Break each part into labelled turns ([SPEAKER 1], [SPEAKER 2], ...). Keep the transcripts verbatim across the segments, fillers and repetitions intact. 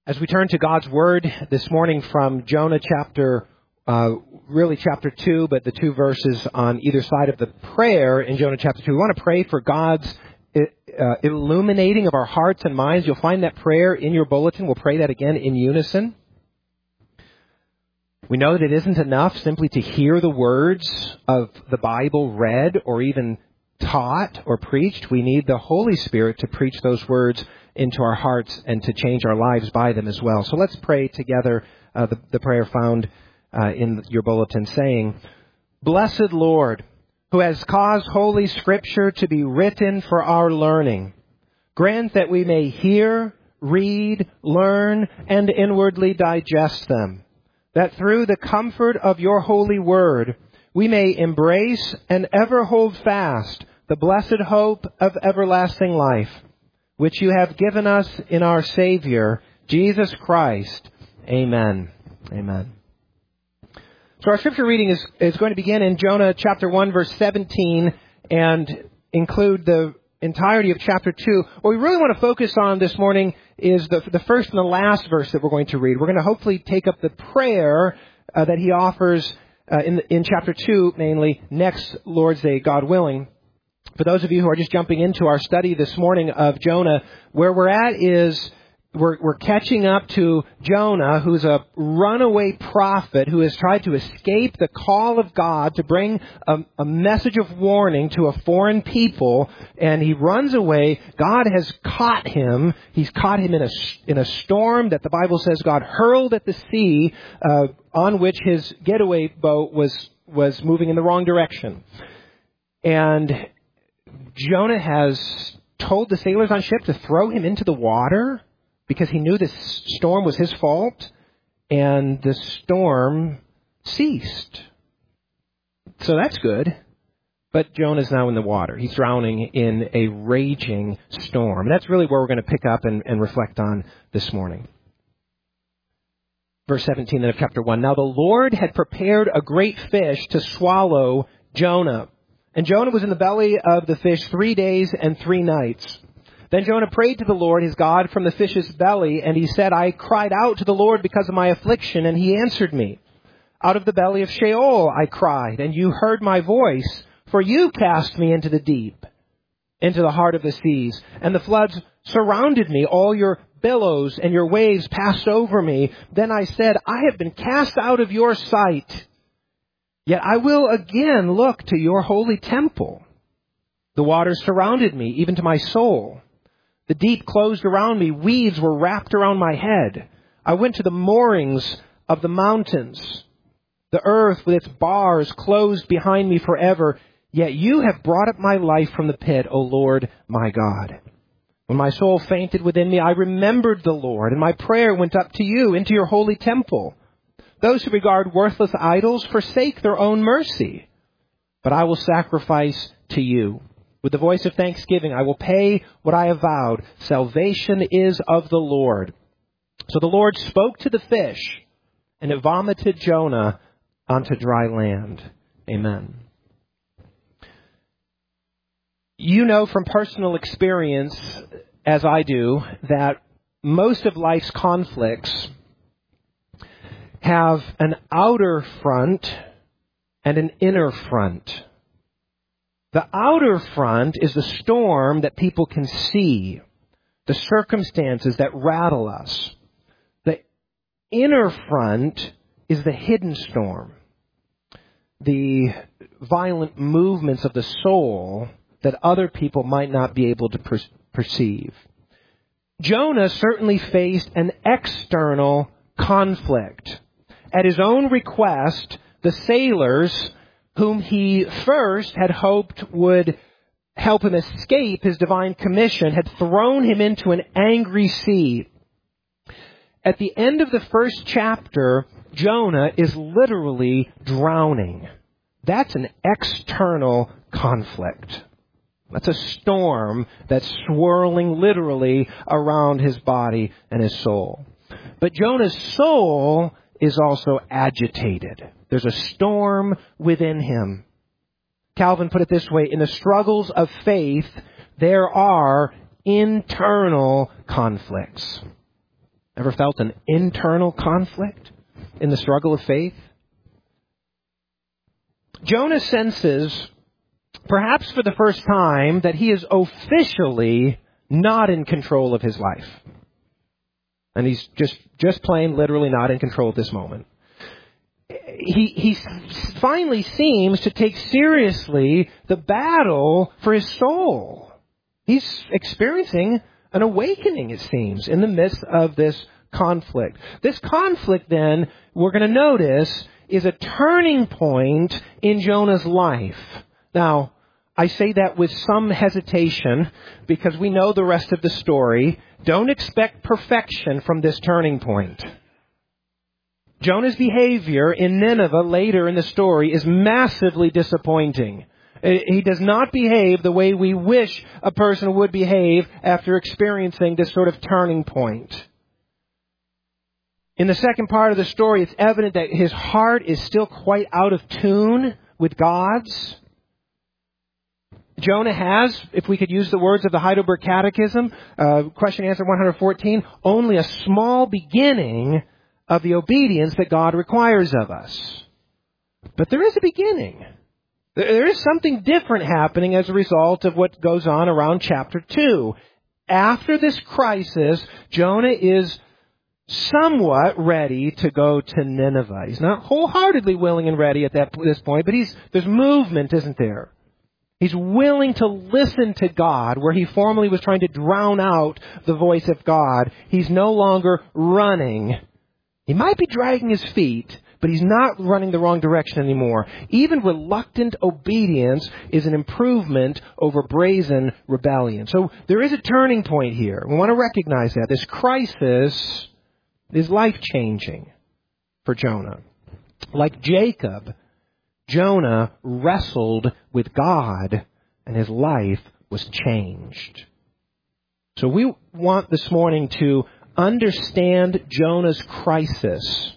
[SPEAKER 1] As we turn to God's Word this morning from Jonah chapter, uh, really chapter two, but the two verses on either side of the prayer in Jonah chapter two, we want to pray for God's uh, illuminating of our hearts and minds. You'll find that prayer in your bulletin. We'll pray that again in unison. We know that it isn't enough simply to hear the words of the Bible read or even taught or preached. We need the Holy Spirit to preach those words into our hearts and to change our lives by them as well. So let's pray together uh, the, the prayer found uh, in your bulletin saying, Blessed Lord, who has caused Holy Scripture to be written for our learning, grant that we may hear, read, learn, and inwardly digest them, that through the comfort of your holy word we may embrace and ever hold fast the blessed hope of everlasting life, which you have given us in our Savior, Jesus Christ. Amen. Amen. So our scripture reading is, is going to begin in Jonah chapter one, verse seventeen, and include the entirety of chapter two. What we really want to focus on this morning is the, the first and the last verse that we're going to read. We're going to hopefully take up the prayer uh, that he offers uh, in, in chapter two, mainly next Lord's Day, God willing. For those of you who are just jumping into our study this morning of Jonah, where we're at is we're, we're catching up to Jonah, who's a runaway prophet who has tried to escape the call of God to bring a, a message of warning to a foreign people, and he runs away. God has caught him. He's caught him in a, in a storm that the Bible says God hurled at the sea, uh, on which his getaway boat was, was moving in the wrong direction. And Jonah has told the sailors on ship to throw him into the water because he knew this storm was his fault, and the storm ceased. So that's good. But Jonah's now in the water. He's drowning in a raging storm. That's really where we're going to pick up and, and reflect on this morning. Verse seventeen of chapter one. Now the Lord had prepared a great fish to swallow Jonah. And Jonah was in the belly of the fish three days and three nights. Then Jonah prayed to the Lord his God from the fish's belly, and he said, I cried out to the Lord because of my affliction, and he answered me. Out of the belly of Sheol I cried, and you heard my voice, for you cast me into the deep, into the heart of the seas, and the floods surrounded me. All your billows and your waves passed over me. Then I said, I have been cast out of your sight. Yet I will again look to your holy temple. The waters surrounded me, even to my soul. The deep closed around me. Weeds were wrapped around my head. I went to the moorings of the mountains. The earth with its bars closed behind me forever. Yet you have brought up my life from the pit, O Lord, my God. When my soul fainted within me, I remembered the Lord, and my prayer went up to you into your holy temple. Those who regard worthless idols forsake their own mercy. But I will sacrifice to you. With the voice of thanksgiving, I will pay what I have vowed. Salvation is of the Lord. So the Lord spoke to the fish, and it vomited Jonah onto dry land. Amen. You know from personal experience, as I do, that most of life's conflicts have an outer front and an inner front. The outer front is the storm that people can see, the circumstances that rattle us. The inner front is the hidden storm, the violent movements of the soul that other people might not be able to per- perceive. Jonah certainly faced an external conflict. At his own request, the sailors, whom he first had hoped would help him escape his divine commission, had thrown him into an angry sea. At the end of the first chapter, Jonah is literally drowning. That's an external conflict. That's a storm that's swirling literally around his body and his soul. But Jonah's soul is also agitated. There's a storm within him. Calvin put it this way, in the struggles of faith, there are internal conflicts. Ever felt an internal conflict in the struggle of faith? Jonah senses, perhaps for the first time, that he is officially not in control of his life. And he's just, just plain literally not in control at this moment. He, he finally seems to take seriously the battle for his soul. He's experiencing an awakening, it seems, in the midst of this conflict. This conflict, then, we're going to notice, is a turning point in Jonah's life. Now, I say that with some hesitation because we know the rest of the story. Don't expect perfection from this turning point. Jonah's behavior in Nineveh later in the story is massively disappointing. He does not behave the way we wish a person would behave after experiencing this sort of turning point. In the second part of the story, it's evident that his heart is still quite out of tune with God's. Jonah has, if we could use the words of the Heidelberg Catechism, uh, question answer one fourteen, only a small beginning of the obedience that God requires of us. But there is a beginning. There is something different happening as a result of what goes on around chapter two. After this crisis, Jonah is somewhat ready to go to Nineveh. He's not wholeheartedly willing and ready at that this point, but he's there's movement, isn't there? He's willing to listen to God where he formerly was trying to drown out the voice of God. He's no longer running. He might be dragging his feet, but he's not running the wrong direction anymore. Even reluctant obedience is an improvement over brazen rebellion. So there is a turning point here. We want to recognize that. This crisis is life-changing for Jonah. Like Jacob, Jonah wrestled with God, and his life was changed. So we want this morning to understand Jonah's crisis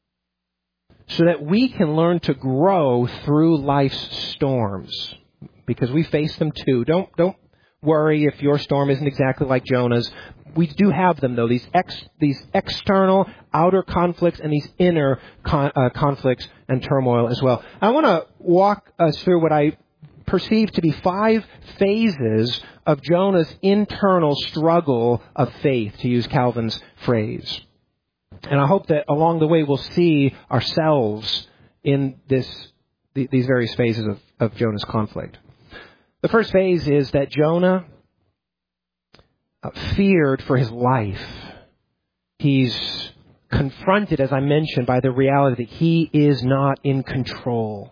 [SPEAKER 1] so that we can learn to grow through life's storms, because we face them too. Don't don't worry if your storm isn't exactly like Jonah's. We do have them, though, these ex, these external, outer conflicts and these inner con, uh, conflicts and turmoil as well. I want to walk us through what I perceive to be five phases of Jonah's internal struggle of faith, to use Calvin's phrase. And I hope that along the way we'll see ourselves in this these various phases of, of Jonah's conflict. The first phase is that Jonah feared for his life. He's confronted, as I mentioned, by the reality that he is not in control.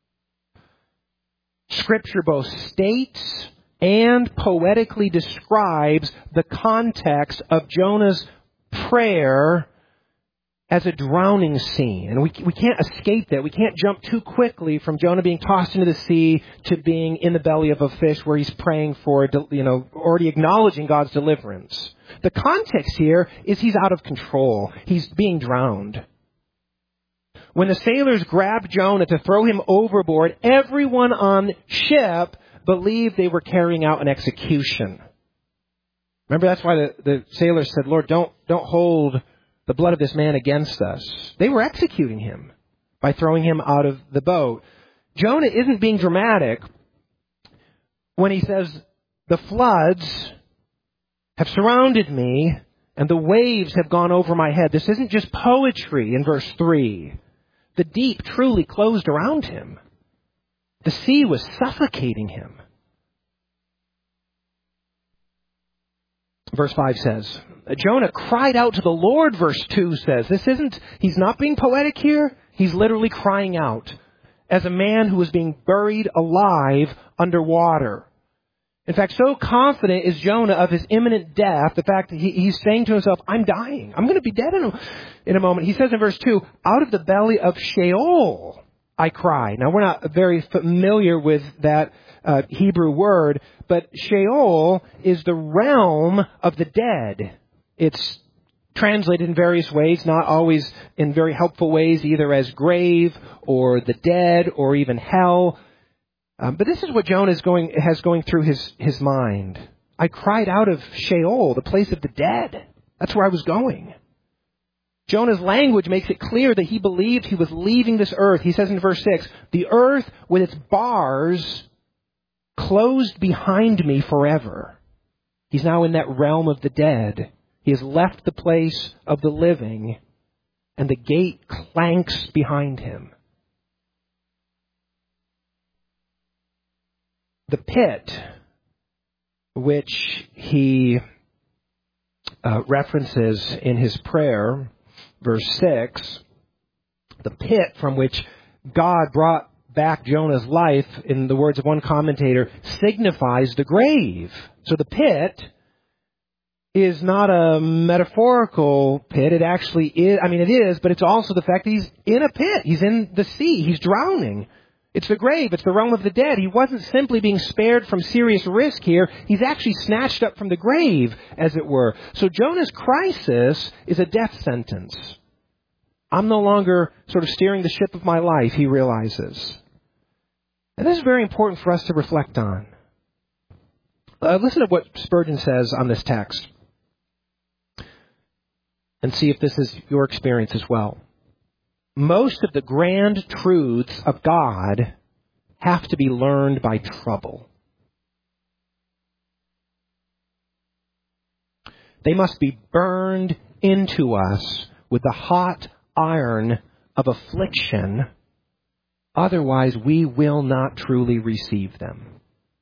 [SPEAKER 1] Scripture both states and poetically describes the context of Jonah's prayer as a drowning scene. And we we can't escape that. We can't jump too quickly from Jonah being tossed into the sea to being in the belly of a fish where he's praying for, you know, already acknowledging God's deliverance. The context here is he's out of control. He's being drowned. When the sailors grabbed Jonah to throw him overboard, everyone on ship believed they were carrying out an execution. Remember, that's why the, the sailors said, Lord, don't don't hold the blood of this man against us. They were executing him by throwing him out of the boat. Jonah isn't being dramatic when he says, the floods have surrounded me and the waves have gone over my head. This isn't just poetry in verse three. The deep truly closed around him. The sea was suffocating him. Verse five says, Jonah cried out to the Lord, verse two says. This isn't, he's not being poetic here. He's literally crying out as a man who was being buried alive underwater. In fact, so confident is Jonah of his imminent death, the fact that he, he's saying to himself, I'm dying. I'm going to be dead in a, in a moment. He says in verse two, out of the belly of Sheol I cry. Now, we're not very familiar with that uh, Hebrew word, but Sheol is the realm of the dead. It's translated in various ways, not always in very helpful ways, either as grave or the dead or even hell. Um, but this is what Jonah is going, has going through his, his mind. I cried out of Sheol, the place of the dead. That's where I was going. Jonah's language makes it clear that he believed he was leaving this earth. He says in verse six, the earth with its bars closed behind me forever. He's now in that realm of the dead. He has left the place of the living, and the gate clanks behind him. The pit, which he uh, references in his prayer, verse six, the pit from which God brought back Jonah's life, in the words of one commentator, signifies the grave. So the pit is not a metaphorical pit. It actually is. I mean, it is, but it's also the fact that he's in a pit. He's in the sea. He's drowning. It's the grave. It's the realm of the dead. He wasn't simply being spared from serious risk here. He's actually snatched up from the grave, as it were. So Jonah's crisis is a death sentence. I'm no longer sort of steering the ship of my life, he realizes. And this is very important for us to reflect on. Uh, listen to what Spurgeon says on this text, and see if this is your experience as well. Most of the grand truths of God have to be learned by trouble. They must be burned into us with the hot iron of affliction. Otherwise, we will not truly receive them.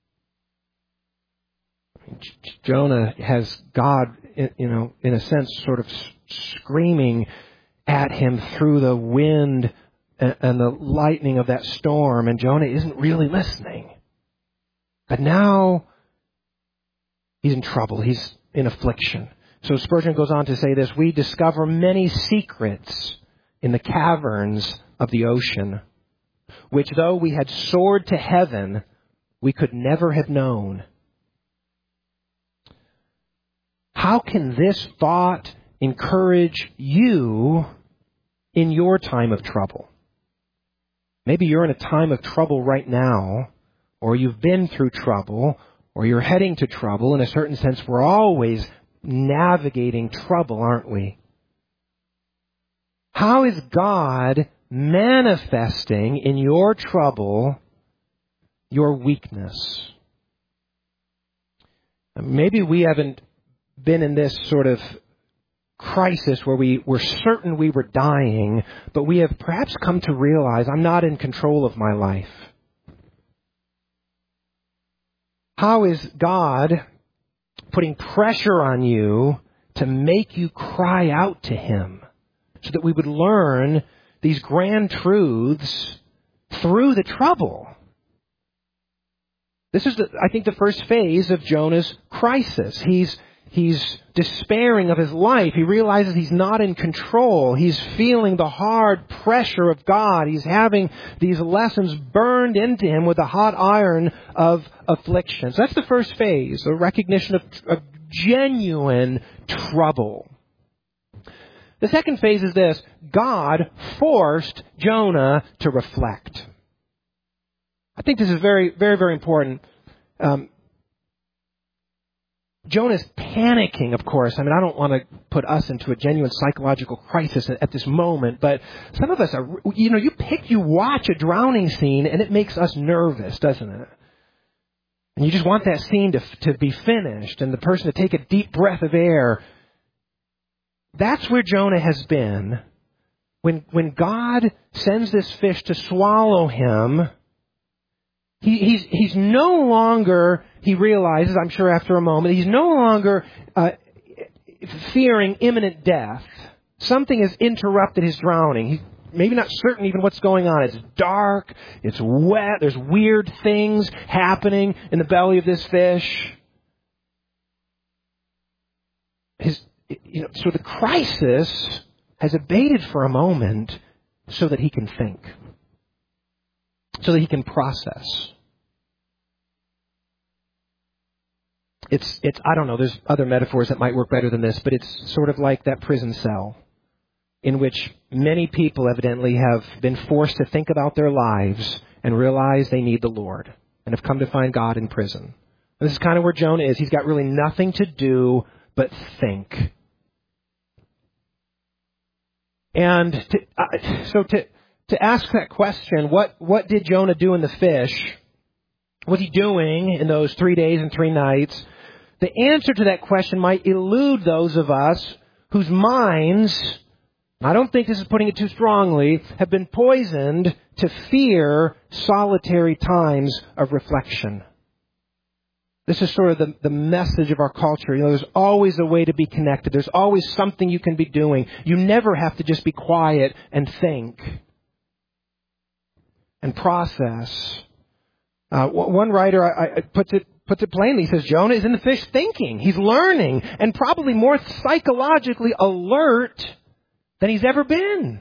[SPEAKER 1] Jonah has God, you know, in a sense, sort of screaming at him through the wind and the lightning of that storm, and Jonah isn't really listening. But now he's in trouble. He's in affliction. So Spurgeon goes on to say this: we discover many secrets in the caverns of the ocean, which though we had soared to heaven, we could never have known. How can this thought encourage you in your time of trouble? Maybe you're in a time of trouble right now, or you've been through trouble, or you're heading to trouble. In a certain sense, we're always navigating trouble, aren't we? How is God manifesting in your trouble your weakness? Maybe we haven't been in this sort of crisis where we were certain we were dying, but we have perhaps come to realize I'm not in control of my life. How is God putting pressure on you to make you cry out to Him so that we would learn these grand truths through the trouble? This is, the, I think, the first phase of Jonah's crisis. He's He's despairing of his life. He realizes he's not in control. He's feeling the hard pressure of God. He's having these lessons burned into him with the hot iron of affliction. So that's the first phase, a recognition of, of genuine trouble. The second phase is this: God forced Jonah to reflect. I think this is very, very, very important. Um, Jonah's panicking, of course. I mean, I don't want to put us into a genuine psychological crisis at this moment, but some of us are, you know, you pick, you watch a drowning scene and it makes us nervous, doesn't it? And you just want that scene to, to be finished and the person to take a deep breath of air. That's where Jonah has been. When, when God sends this fish to swallow him, He, he's, he's no longer, he realizes, I'm sure after a moment, he's no longer uh, fearing imminent death. Something has interrupted his drowning. He's maybe not certain even what's going on. It's dark, it's wet, there's weird things happening in the belly of this fish. His, you know, so the crisis has abated for a moment so that he can think. So that he can process. It's, it's, I don't know, there's other metaphors that might work better than this, but it's sort of like that prison cell in which many people evidently have been forced to think about their lives and realize they need the Lord and have come to find God in prison. And this is kind of where Jonah is. He's got really nothing to do but think. And to, uh, so to to ask that question, what what did Jonah do in the fish? What was he doing in those three days and three nights? The answer to that question might elude those of us whose minds, I don't think this is putting it too strongly, have been poisoned to fear solitary times of reflection. This is sort of the, the message of our culture. You know, there's always a way to be connected. There's always something you can be doing. You never have to just be quiet and think and process. Uh, one writer I, I puts it puts it plainly. He says Jonah is in the fish thinking. He's learning and probably more psychologically alert than he's ever been.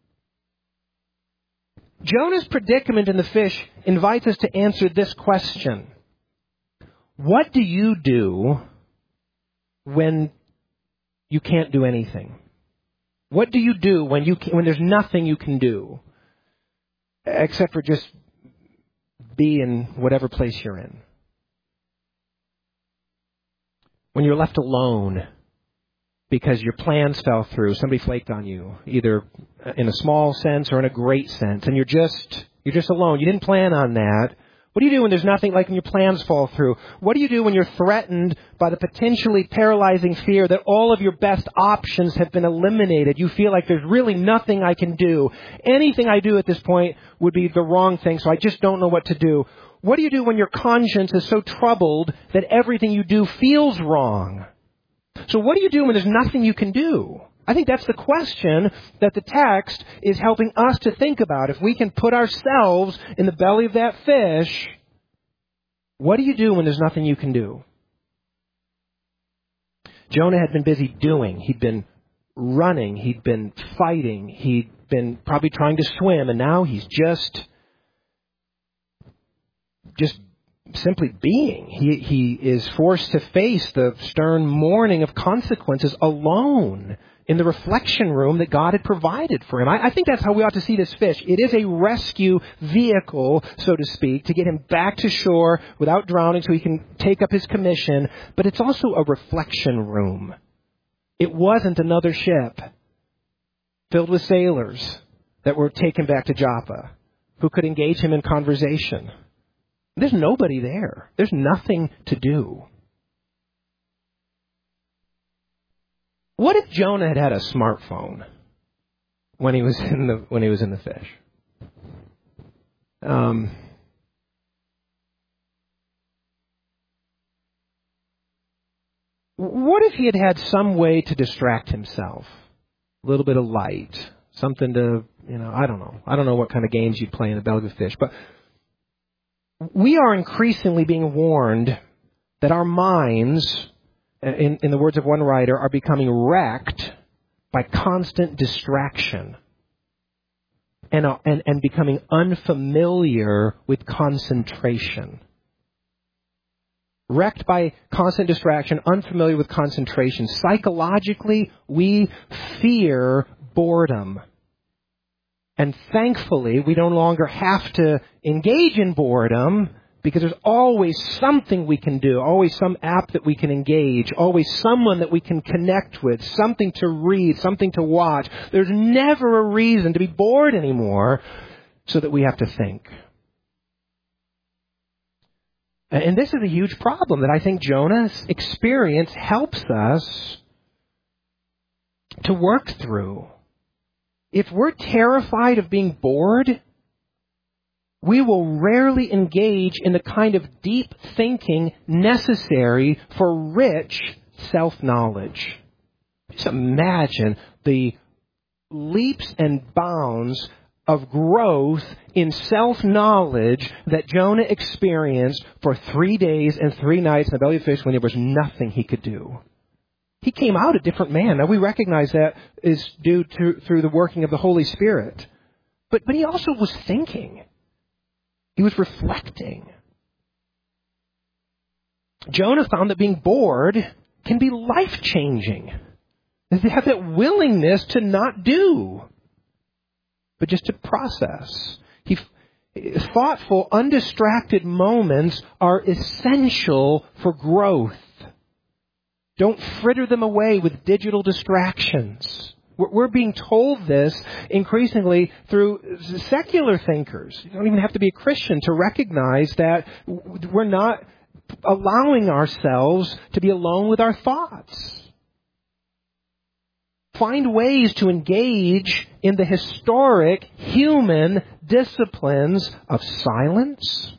[SPEAKER 1] Jonah's predicament in the fish invites us to answer this question. What do you do when you can't do anything? What do you do when you can, when there's nothing you can do except for just be in whatever place you're in? When you're left alone because your plans fell through, somebody flaked on you, either in a small sense or in a great sense, and you're just you're just alone. You didn't plan on that. What do you do when there's nothing, like when your plans fall through? What do you do when you're threatened by the potentially paralyzing fear that all of your best options have been eliminated? You feel like there's really nothing I can do. Anything I do at this point would be the wrong thing, so I just don't know what to do. What do you do when your conscience is so troubled that everything you do feels wrong? So what do you do when there's nothing you can do? I think that's the question that the text is helping us to think about. If we can put ourselves in the belly of that fish, what do you do when there's nothing you can do? Jonah had been busy doing. He'd been running. He'd been fighting. He'd been probably trying to swim. And now he's just, just simply being. He, he is forced to face the stern mourning of consequences alone in the reflection room that God had provided for him. I, I think that's how we ought to see this fish. It is a rescue vehicle, so to speak, to get him back to shore without drowning so he can take up his commission. But it's also a reflection room. It wasn't another ship filled with sailors that were taken back to Joppa who could engage him in conversation. There's nobody there. There's nothing to do. What if Jonah had had a smartphone when he was in the when he was in the fish? Um, what if he had had some way to distract himself? A little bit of light, something to, you know, I don't know. I don't know what kind of games you'd play in the belly of a fish, but we are increasingly being warned that our minds, In, in the words of one writer, are becoming wrecked by constant distraction and, uh, and, and becoming unfamiliar with concentration. Wrecked by constant distraction, unfamiliar with concentration. Psychologically, we fear boredom. And thankfully, we no longer have to engage in boredom, because there's always something we can do, always some app that we can engage, always someone that we can connect with, something to read, something to watch. There's never a reason to be bored anymore so that we have to think. And this is a huge problem that I think Jonah's experience helps us to work through. If we're terrified of being bored, we will rarely engage in the kind of deep thinking necessary for rich self-knowledge. Just imagine the leaps and bounds of growth in self-knowledge that Jonah experienced for three days and three nights in the belly of the fish when there was nothing he could do. He came out a different man. Now we recognize that is due to through the working of the Holy Spirit. But but he also was thinking. He was reflecting. Jonah found that being bored can be life-changing. They have that willingness to not do, but just to process. He, thoughtful, undistracted moments are essential for growth. Don't fritter them away with digital distractions. We're, we're being told this increasingly through secular thinkers. You don't even have to be a Christian to recognize that we're not allowing ourselves to be alone with our thoughts. Find ways to engage in the historic human disciplines of silence,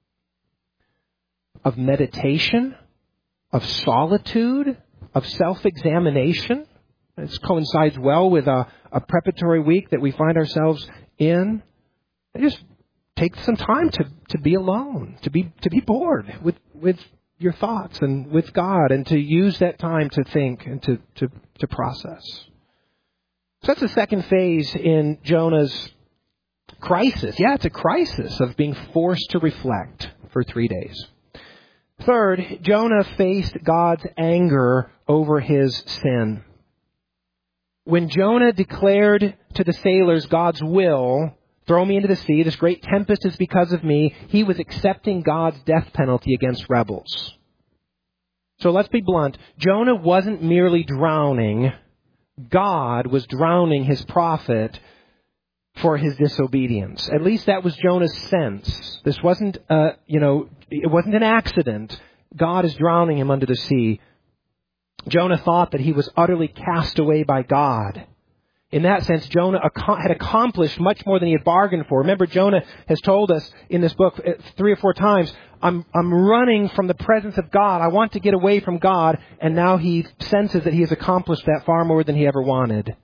[SPEAKER 1] of meditation, of solitude, of self-examination. This coincides well with a, a preparatory week that we find ourselves in. And just take some time to, to be alone, to be to be bored with, with your thoughts and with God, and to use that time to think and to, to, to process. So that's the second phase in Jonah's crisis. Yeah, it's a crisis of being forced to reflect for three days. Third, Jonah faced God's anger over his sin. When Jonah declared to the sailors God's will, throw me into the sea, this great tempest is because of me, he was accepting God's death penalty against rebels. So let's be blunt. Jonah wasn't merely drowning. God was drowning his prophet for his disobedience. At least that was Jonah's sense. This wasn't, uh, you know, it wasn't an accident. God is drowning him under the sea. Jonah thought that he was utterly cast away by God. In that sense, Jonah had accomplished much more than he had bargained for. Remember, Jonah has told us in this book three or four times, I'm, I'm running from the presence of God. I want to get away from God. And now he senses that he has accomplished that far more than he ever wanted.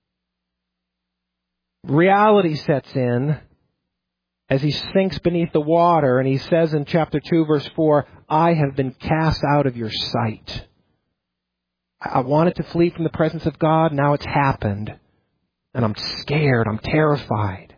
[SPEAKER 1] Reality sets in as he sinks beneath the water, and he says in chapter two, verse four, I have been cast out of your sight. I wanted to flee from the presence of God. Now it's happened. And I'm scared. I'm terrified.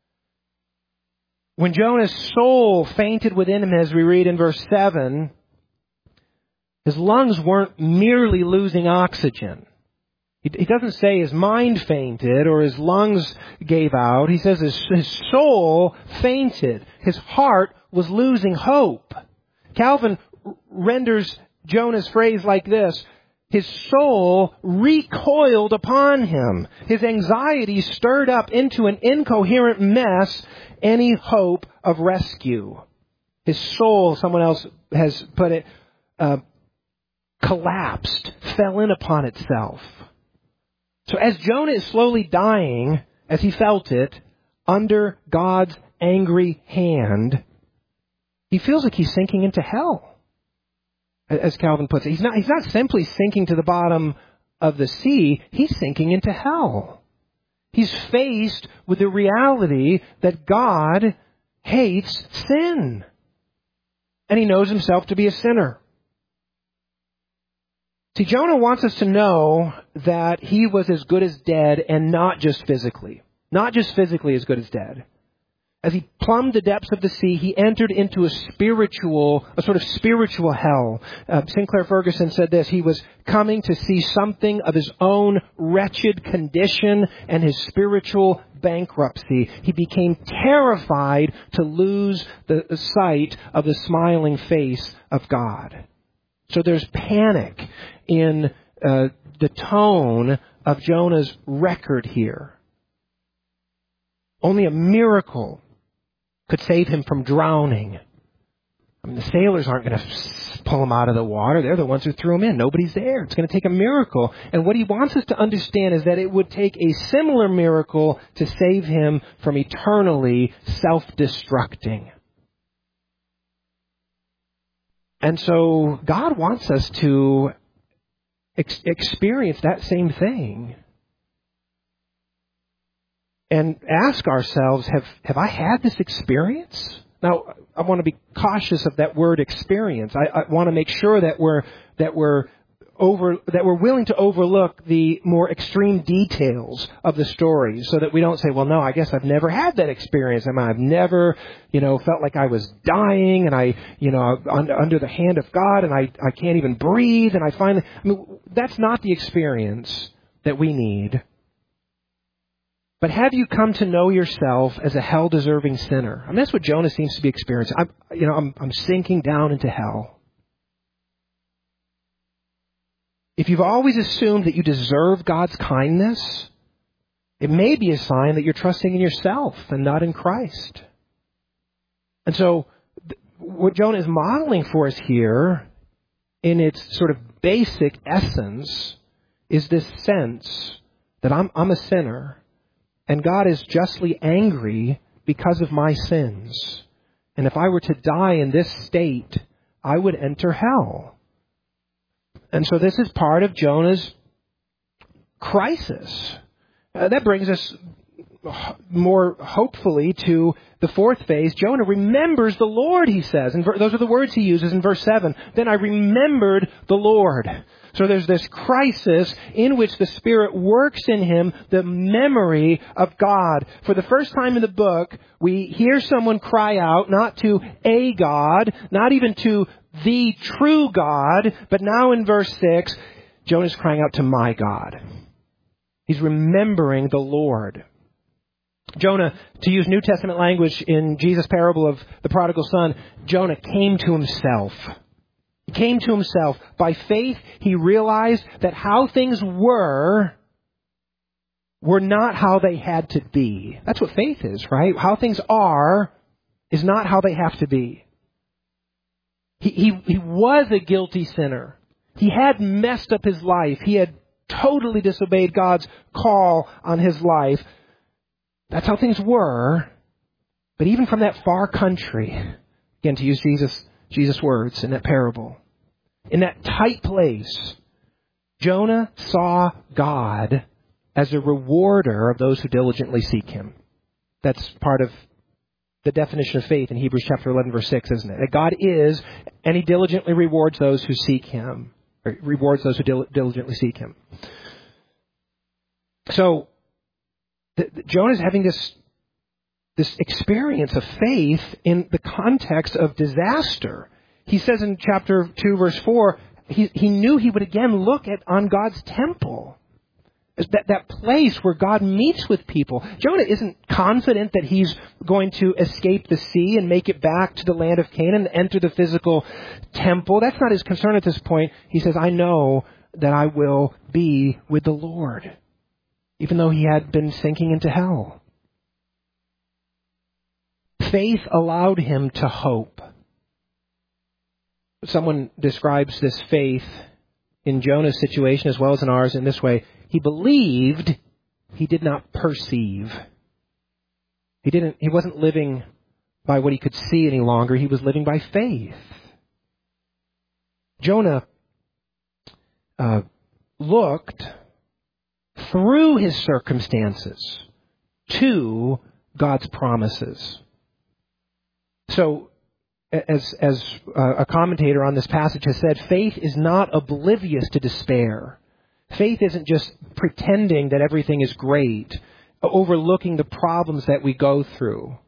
[SPEAKER 1] When Jonah's soul fainted within him, as we read in verse seven, his lungs weren't merely losing oxygen. He, he doesn't say his mind fainted or his lungs gave out. He says his, his soul fainted. His heart was losing hope. Calvin renders Jonah's phrase like this: his soul recoiled upon him. His anxiety stirred up into an incoherent mess any hope of rescue. His soul, someone else has put it, uh, collapsed, fell in upon itself. So as Jonah is slowly dying, as he felt it, under God's angry hand, he feels like he's sinking into hell. As Calvin puts it, he's not, he's not simply sinking to the bottom of the sea, he's sinking into hell. He's faced with the reality that God hates sin. And he knows himself to be a sinner. See, Jonah wants us to know that he was as good as dead, and not just physically. Not just physically as good as dead. As he plumbed the depths of the sea, he entered into a spiritual, a sort of spiritual hell. Uh, Sinclair Ferguson said this: he was coming to see something of his own wretched condition and his spiritual bankruptcy. He became terrified to lose the sight of the smiling face of God. So there's panic in uh, the tone of Jonah's record here. Only a miracle could save him from drowning. I mean, the sailors aren't going to pull him out of the water. They're the ones who threw him in. Nobody's there. It's going to take a miracle. And what he wants us to understand is that it would take a similar miracle to save him from eternally self-destructing. And so God wants us to ex- experience that same thing. And ask ourselves, have, have I had this experience? Now, I want to be cautious of that word experience. I, I want to make sure that we're, that we're over, that we're willing to overlook the more extreme details of the story, so that we don't say, well, no, I guess I've never had that experience. I mean, I've never, you know, felt like I was dying and I, you know, under, under the hand of God, and I, I can't even breathe. And I finally, I mean, that's not the experience that we need. But have you come to know yourself as a hell-deserving sinner? I mean, that's what Jonah seems to be experiencing. I'm, you know, I'm, I'm sinking down into hell. If you've always assumed that you deserve God's kindness, It may be a sign that you're trusting in yourself and not in Christ. And so what Jonah is modeling for us here in its sort of basic essence is this sense that I'm, I'm a sinner and God is justly angry because of my sins. And if I were to die in this state, I would enter hell. And so this is part of Jonah's crisis. Uh, that brings us more hopefully to the fourth phase. Jonah remembers the Lord, he says. And those are the words he uses in verse seven. Then I remembered the Lord. So there's this crisis in which the Spirit works in him the memory of God. For the first time in the book, we hear someone cry out, not to a God, not even to the true God, but now in verse six, Jonah's crying out to my God. He's remembering the Lord. Jonah, to use New Testament language in Jesus' parable of the prodigal son, Jonah came to himself. He came to himself. By faith, he realized that how things were, were not how they had to be. That's what faith is, right? How things are is not how they have to be. He, he, he was a guilty sinner. He had messed up his life. He had totally disobeyed God's call on his life. That's how things were. But even from that far country, again, to use Jesus, Jesus' words in that parable, in that tight place, Jonah saw God as a rewarder of those who diligently seek him. That's part of the definition of faith in Hebrews chapter eleven, verse six, isn't it? That God is, and he diligently rewards those who seek him. Or rewards those who dil- diligently seek him. So, the, the, Jonah's having this, this experience of faith in the context of disaster. He says in chapter two, verse four, he, he knew he would again look at on God's temple. That, that place where God meets with people. Jonah isn't confident that he's going to escape the sea and make it back to the land of Canaan and enter the physical temple. That's not his concern at this point. He says, I know that I will be with the Lord, even though he had been sinking into hell. Faith allowed him to hope. Someone describes this faith in Jonah's situation as well as in ours in this way. He believed, he did not perceive. He didn't. He wasn't living by what he could see any longer. He was living by faith. Jonah uh, looked through his circumstances to God's promises. So, as as uh, a commentator on this passage has said, faith is not oblivious to despair. Faith isn't just pretending that everything is great, overlooking the problems that we go through.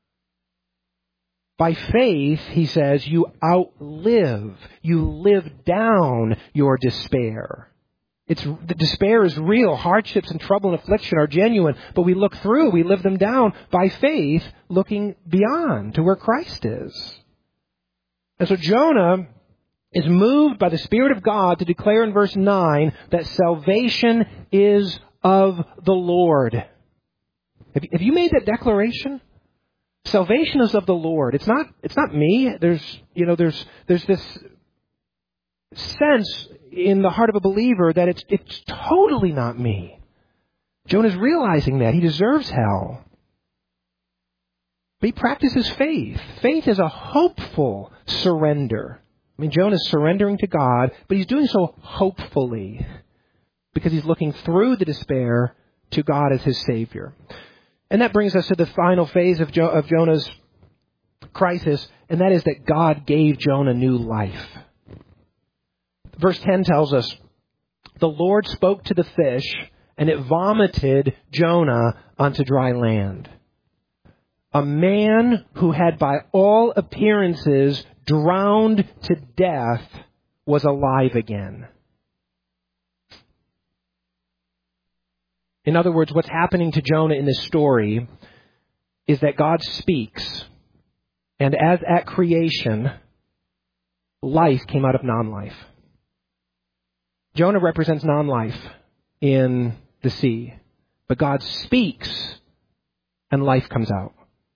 [SPEAKER 1] By faith, he says, you outlive, you live down your despair. It's, the despair is real. Hardships and trouble and affliction are genuine, but we look through, we live them down by faith, looking beyond to where Christ is. And so Jonah is moved by the Spirit of God to declare in verse nine that salvation is of the Lord. Have you, have you made that declaration? Salvation is of the Lord. It's not, it's not me. There's, you know, there's, there's this sense in the heart of a believer that it's, it's totally not me. Jonah's realizing that. He deserves hell. But he practices faith. Faith is a hopeful surrender. I mean, Jonah's surrendering to God, but he's doing so hopefully because he's looking through the despair to God as his Savior. And that brings us to the final phase of, jo- of Jonah's crisis, and that is that God gave Jonah new life. Verse ten tells us, the Lord spoke to the fish, and it vomited Jonah onto dry land. A man who had by all appearances drowned to death was alive again. In other words, what's happening to Jonah in this story is that God speaks, and as at creation, life came out of non-life. Jonah represents non-life in the sea. But God speaks and life comes out.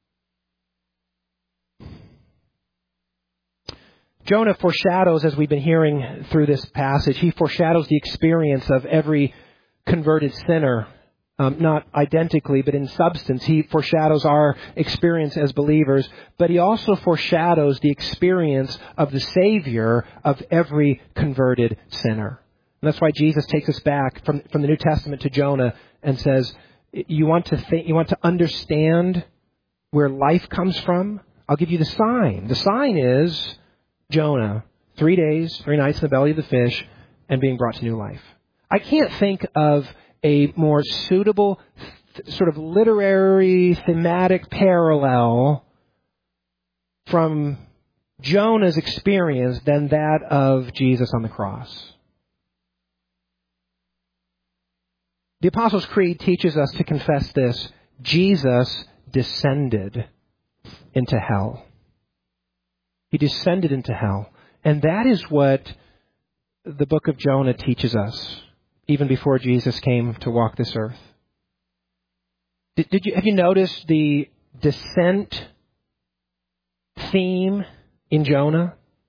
[SPEAKER 1] Jonah foreshadows, as we've been hearing through this passage, he foreshadows the experience of every converted sinner. Um, not identically, but in substance. He foreshadows our experience as believers, but he also foreshadows the experience of the Savior of every converted sinner. And that's why Jesus takes us back from, from the New Testament to Jonah and says, you want to think, you want to understand where life comes from? I'll give you the sign. The sign is Jonah, three days, three nights in the belly of the fish, and being brought to new life. I can't think of a more suitable th- sort of literary thematic parallel from Jonah's experience than that of Jesus on the cross. The Apostles' Creed teaches us to confess this: Jesus descended into hell. He descended into hell. And that is what the book of Jonah teaches us, even before Jesus came to walk this earth. Did, did you have you noticed the descent theme in Jonah?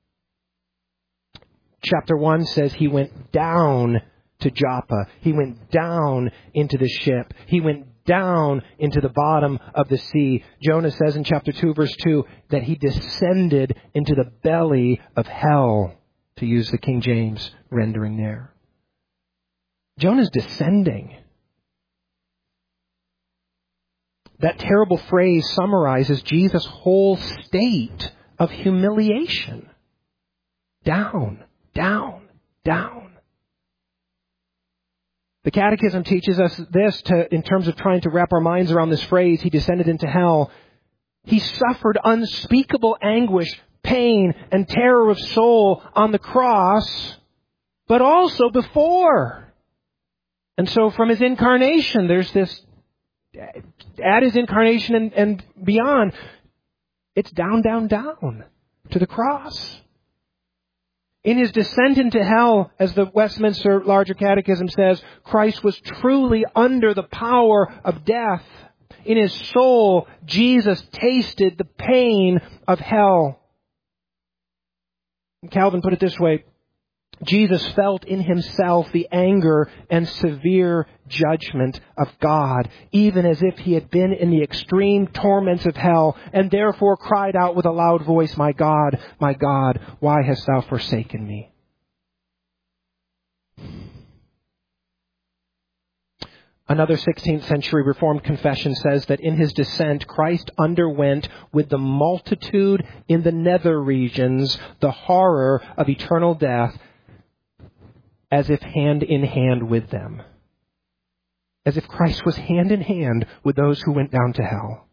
[SPEAKER 1] Chapter one says he went down to Joppa. He went down into the ship. He went down into the bottom of the sea. Jonah says in chapter two, verse two, that he descended into the belly of hell, to use the King James rendering there. Jonah's descending. That terrible phrase summarizes Jesus' whole state of humiliation. Down, down, down. The Catechism teaches us this to, in terms of trying to wrap our minds around this phrase, he descended into hell. He suffered unspeakable anguish, pain, and terror of soul on the cross, but also before. And so from his incarnation, there's this, at his incarnation and, and beyond, it's down, down, down to the cross. In his descent into hell, as the Westminster Larger Catechism says, Christ was truly under the power of death. In his soul, Jesus tasted the pain of hell. Calvin put it this way: Jesus felt in himself the anger and severe judgment of God, even as if he had been in the extreme torments of hell, and therefore cried out with a loud voice, "My God, my God, why hast thou forsaken me?" Another sixteenth century Reformed confession says that in his descent, Christ underwent with the multitude in the nether regions the horror of eternal death, as if hand in hand with them. As if Christ was hand in hand with those who went down to hell.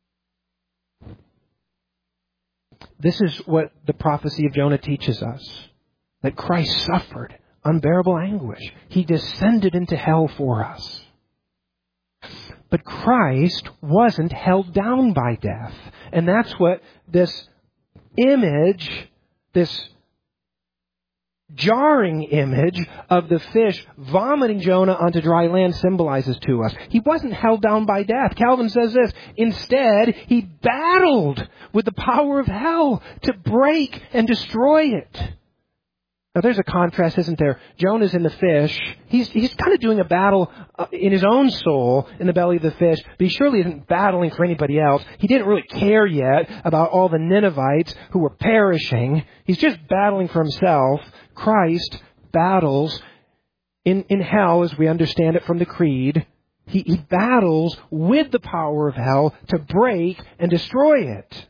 [SPEAKER 1] This is what the prophecy of Jonah teaches us. That Christ suffered unbearable anguish. He descended into hell for us. But Christ wasn't held down by death. And that's what this image, this jarring image of the fish vomiting Jonah onto dry land symbolizes to us. He wasn't held down by death. Calvin says this: instead, he battled with the power of hell to break and destroy it. Now there's a contrast, isn't there? Jonah's in the fish. He's, he's kind of doing a battle in his own soul in the belly of the fish, but he surely isn't battling for anybody else. He didn't really care yet about all the Ninevites who were perishing. He's just battling for himself. Christ battles in, in hell, as we understand it from the Creed. He, he battles with the power of hell to break and destroy it.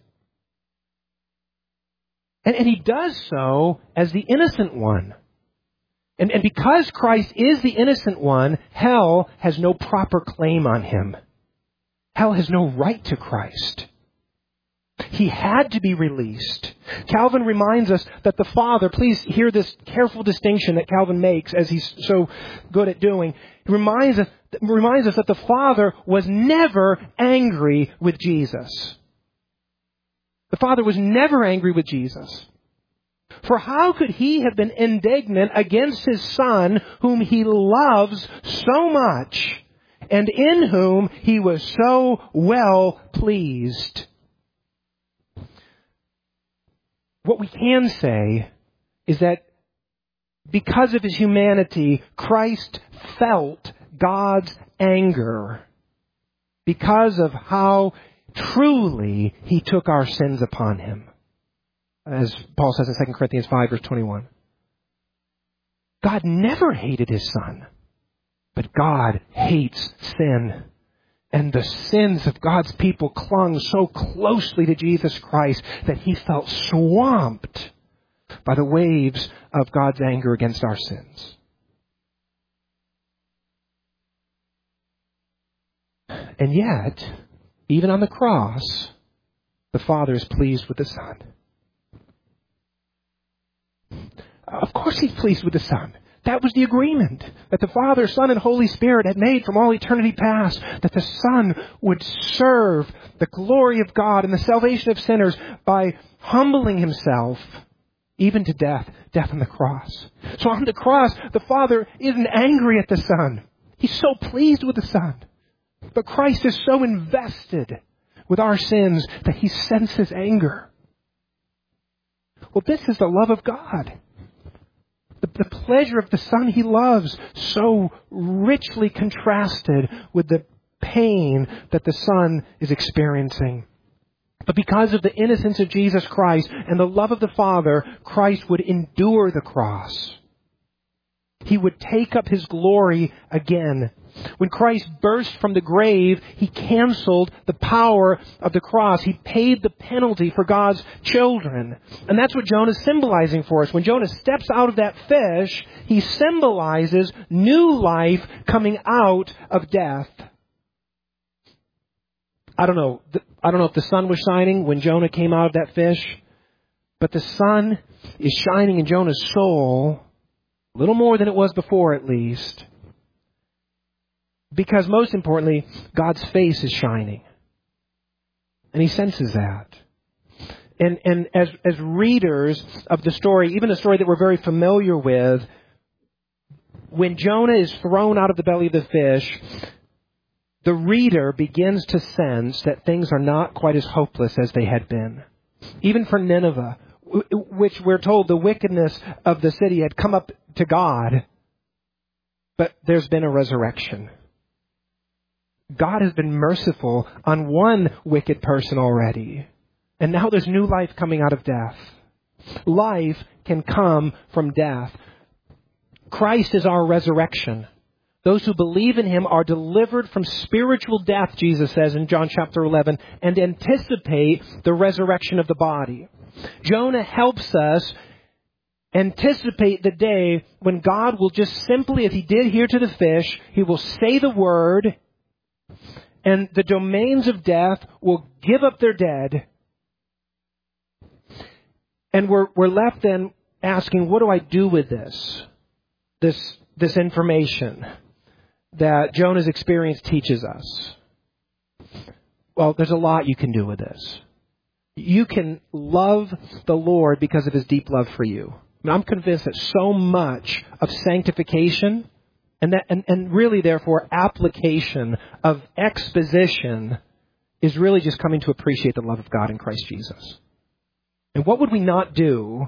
[SPEAKER 1] And, and he does so as the innocent one. And, and because Christ is the innocent one, hell has no proper claim on him. Hell has no right to Christ. He had to be released. Calvin reminds us that the Father, please hear this careful distinction that Calvin makes as he's so good at doing. He reminds us, reminds us that the Father was never angry with Jesus. The Father was never angry with Jesus. For how could he have been indignant against his Son, whom he loves so much, and in whom he was so well pleased. What we can say is that because of his humanity, Christ felt God's anger because of how truly he took our sins upon him. As Paul says in Second Corinthians five, verse twenty-one. God never hated his Son, but God hates sin. And the sins of God's people clung so closely to Jesus Christ that he felt swamped by the waves of God's anger against our sins. And yet, even on the cross, the Father is pleased with the Son. Of course he's pleased with the Son. That was the agreement that the Father, Son, and Holy Spirit had made from all eternity past, that the Son would serve the glory of God and the salvation of sinners by humbling himself even to death, death on the cross. So on the cross, the Father isn't angry at the Son. He's so pleased with the Son. But Christ is so invested with our sins that he senses anger. Well, this is the love of God. The, the pleasure of the Son he loves, so richly contrasted with the pain that the Son is experiencing. But because of the innocence of Jesus Christ and the love of the Father, Christ would endure the cross. He would take up his glory again. When Christ burst from the grave, he canceled the power of the cross. He paid the penalty for God's children. And that's what Jonah is symbolizing for us. When Jonah steps out of that fish, he symbolizes new life coming out of death. I don't know. I don't know if the sun was shining when Jonah came out of that fish, but the sun is shining in Jonah's soul, a little more than it was before at least. Because most importantly, God's face is shining. And he senses that. And and as as readers of the story, even a story that we're very familiar with, when Jonah is thrown out of the belly of the fish, the reader begins to sense that things are not quite as hopeless as they had been. Even for Nineveh, which we're told the wickedness of the city had come up to God, but there's been a resurrection. God has been merciful on one wicked person already. And now there's new life coming out of death. Life can come from death. Christ is our resurrection. Those who believe in him are delivered from spiritual death, Jesus says in John chapter eleven, and anticipate the resurrection of the body. Jonah helps us anticipate the day when God will just simply, as he did here to the fish, he will say the word, and the domains of death will give up their dead. And we're, we're left then asking, what do I do with this? This, this information that Jonah's experience teaches us. Well, there's a lot you can do with this. You can love the Lord because of his deep love for you. I mean, I'm convinced that so much of sanctification And that, and, and really, therefore, application of exposition is really just coming to appreciate the love of God in Christ Jesus. And what would we not do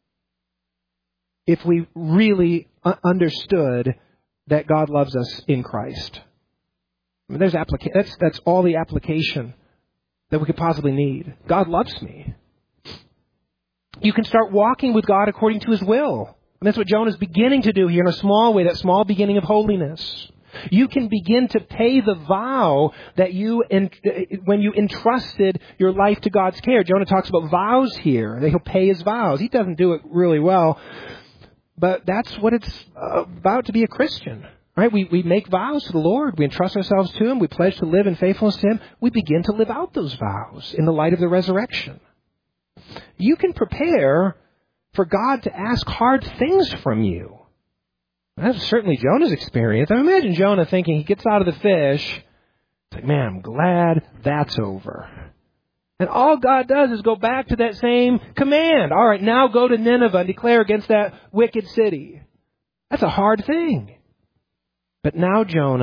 [SPEAKER 1] if we really understood that God loves us in Christ? I mean, there's applica- that's, that's all the application that we could possibly need. God loves me. You can start walking with God according to his will. And that's what Jonah's beginning to do here in a small way, that small beginning of holiness. You can begin to pay the vow that you, when you entrusted your life to God's care. Jonah talks about vows here, that he'll pay his vows. He doesn't do it really well, but that's what it's about to be a Christian. Right? We, we make vows to the Lord. We entrust ourselves to him. We pledge to live in faithfulness to him. We begin to live out those vows in the light of the resurrection. You can prepare for God to ask hard things from you. That's certainly Jonah's experience. I imagine Jonah thinking he gets out of the fish. It's like, man, I'm glad that's over. And all God does is go back to that same command. All right, now go to Nineveh and declare against that wicked city. That's a hard thing. But now Jonah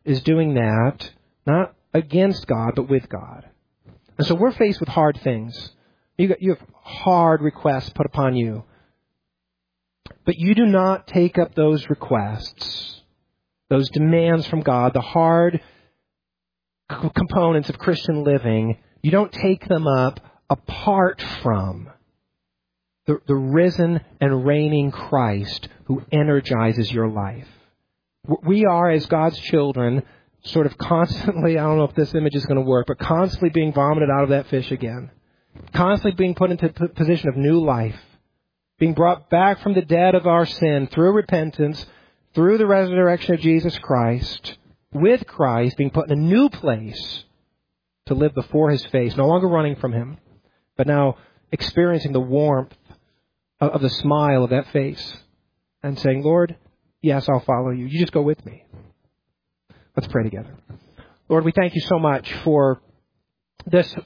[SPEAKER 1] is doing that, not against God, but with God. And so we're faced with hard things. You, got, you have hard requests put upon you. But you do not take up those requests, those demands from God, the hard c- components of Christian living. You don't take them up apart from the, the risen and reigning Christ who energizes your life. We are, as God's children, sort of constantly, I don't know if this image is going to work, but constantly being vomited out of that fish again. Constantly being put into a position of new life. Being brought back from the dead of our sin through repentance, through the resurrection of Jesus Christ, with Christ, being put in a new place to live before His face, no longer running from Him, but now experiencing the warmth of the smile of that face and saying, Lord, yes, I'll follow you. You just go with me. Let's pray together. Lord, we thank you so much for this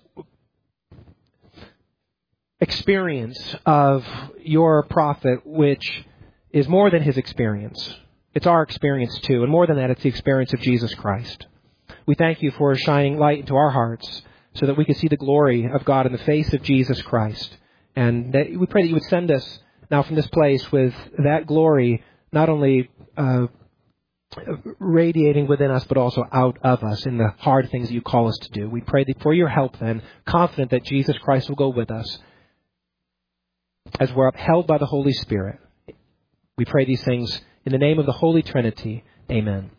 [SPEAKER 1] experience of your prophet, which is more than his experience. It's our experience too. And more than that, it's the experience of Jesus Christ. We thank you for shining light into our hearts so that we can see the glory of God in the face of Jesus Christ. And that we pray that you would send us now from this place with that glory, not only uh, radiating within us, but also out of us in the hard things that you call us to do. We pray that for your help then, confident that Jesus Christ will go with us as we're upheld by the Holy Spirit. We pray these things in the name of the Holy Trinity. Amen.